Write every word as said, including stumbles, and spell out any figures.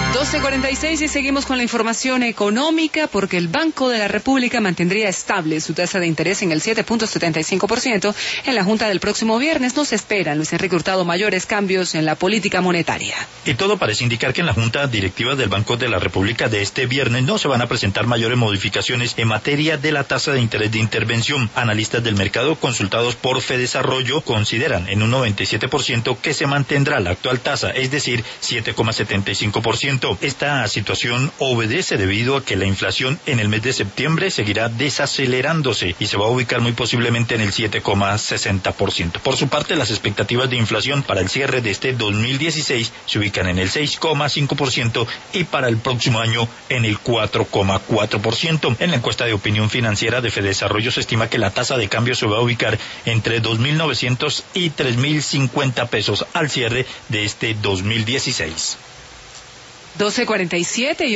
doce cuarenta y seis y seguimos con la información económica porque el Banco de la República mantendría estable su tasa de interés en el siete punto setenta y cinco por ciento en la junta del próximo viernes. No se esperan, Luis Enrique Hurtado, mayores cambios en la política monetaria. Y todo parece indicar que en la junta directiva del Banco de la República de este viernes no se van a presentar mayores modificaciones en materia de la tasa de interés de intervención. Analistas del mercado consultados por Fedesarrollo consideran en un noventa y siete por ciento que se mantendrá la actual tasa, es decir, siete coma setenta y cinco por ciento. Esta situación obedece debido a que la inflación en el mes de septiembre seguirá desacelerándose y se va a ubicar muy posiblemente en el siete coma sesenta por ciento. Por su parte, las expectativas de inflación para el cierre de este dos mil dieciséis se ubican en el seis coma cinco por ciento y para el próximo año en el cuatro coma cuatro por ciento. En la encuesta de opinión financiera de Fedesarrollo se estima que la tasa de cambio se va a ubicar entre dos mil novecientos y tres mil cincuenta pesos al cierre de este dos mil dieciséis. doce cuarenta y siete y